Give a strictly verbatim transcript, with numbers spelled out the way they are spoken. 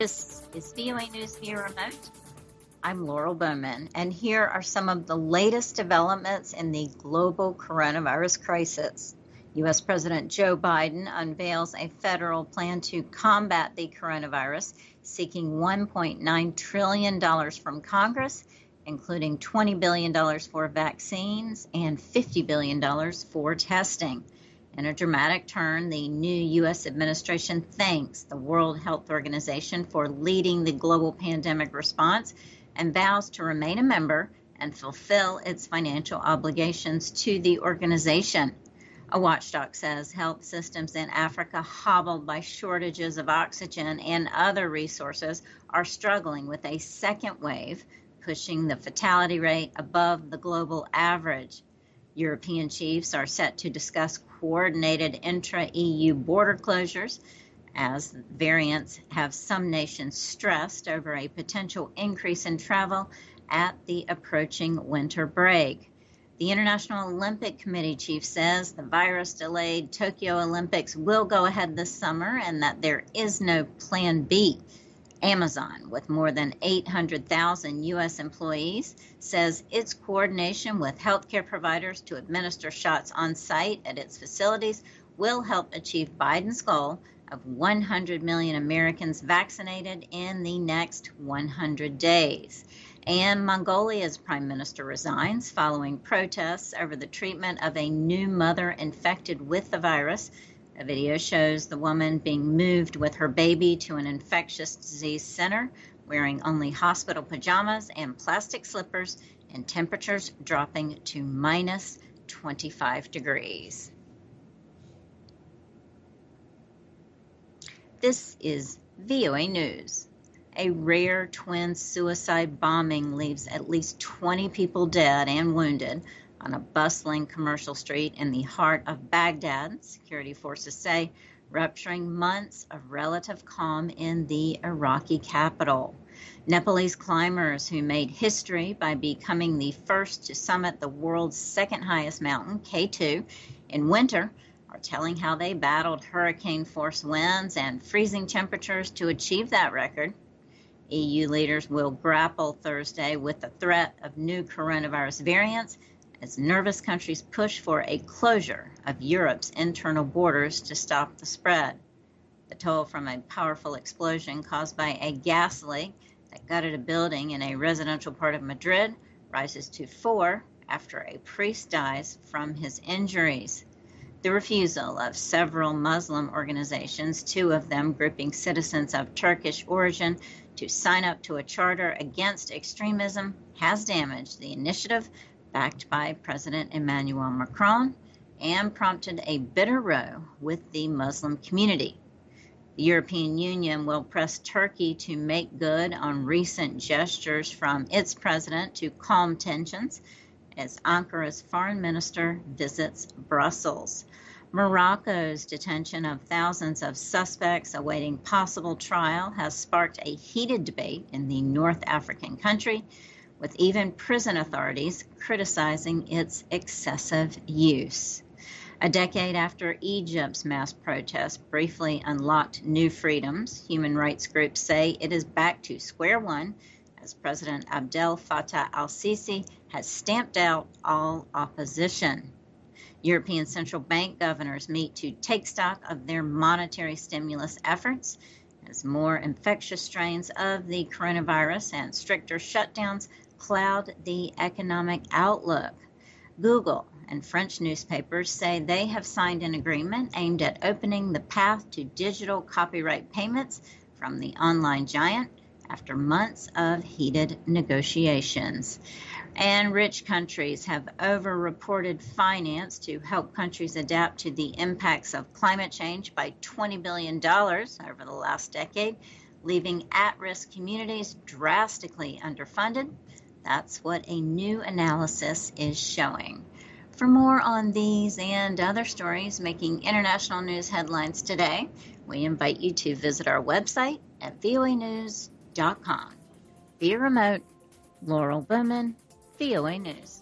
This is V O A News via remote. I'm Laurel Bowman, and here are some of the latest developments in the global coronavirus crisis. U S President Joe Biden unveils a federal plan to combat the coronavirus, seeking one point nine trillion dollars from Congress, including twenty billion dollars for vaccines and fifty billion dollars for testing. In a dramatic turn, the new U S administration thanks the World Health Organization for leading the global pandemic response and vows to remain a member and fulfill its financial obligations to the organization. A watchdog says health systems in Africa, hobbled by shortages of oxygen and other resources, are struggling with a second wave, pushing the fatality rate above the global average. European chiefs are set to discuss coordinated intra-E U border closures as variants have some nations stressed over a potential increase in travel at the approaching winter break. The International Olympic Committee chief says the virus-delayed Tokyo Olympics will go ahead this summer and that there is no plan B. Amazon, with more than eight hundred thousand U S employees, says its coordination with healthcare providers to administer shots on site at its facilities will help achieve Biden's goal of one hundred million Americans vaccinated in the next one hundred days. And Mongolia's prime minister resigns following protests over the treatment of a new mother infected with the virus. A video shows the woman being moved with her baby to an infectious disease center, wearing only hospital pajamas and plastic slippers, and temperatures dropping to minus twenty-five degrees. This is V O A News. A rare twin suicide bombing leaves at least twenty people dead and wounded on a bustling commercial street in the heart of Baghdad, security forces say, rupturing months of relative calm in the Iraqi capital. Nepalese climbers who made history by becoming the first to summit the world's second highest mountain, K two, in winter are telling how they battled hurricane-force winds and freezing temperatures to achieve that record. E U leaders will grapple Thursday with the threat of new coronavirus variants as nervous countries push for a closure of Europe's internal borders to stop the spread. The toll from a powerful explosion caused by a gas leak that gutted a building in a residential part of Madrid rises to four after a priest dies from his injuries. The refusal of several Muslim organizations, two of them grouping citizens of Turkish origin, to sign up to a charter against extremism has damaged the initiative backed by President Emmanuel Macron and prompted a bitter row with the Muslim community. The European Union will press Turkey to make good on recent gestures from its president to calm tensions as Ankara's foreign minister visits Brussels. Morocco's detention of thousands of suspects awaiting possible trial has sparked a heated debate in the North African country, with even prison authorities criticizing its excessive use. A decade after Egypt's mass protests briefly unlocked new freedoms, human rights groups say it is back to square one as President Abdel Fattah al-Sisi has stamped out all opposition. European central bank governors meet to take stock of their monetary stimulus efforts as more infectious strains of the coronavirus and stricter shutdowns cloud the economic outlook. Google and French newspapers say they have signed an agreement aimed at opening the path to digital copyright payments from the online giant after months of heated negotiations. And rich countries have over-reported finance to help countries adapt to the impacts of climate change by twenty billion dollars over the last decade, leaving at-risk communities drastically underfunded. That's what a new analysis is showing. For more on these and other stories making international news headlines today, we invite you to visit our website at V O A news dot com. Via remote, Laurel Bowman, V O A News.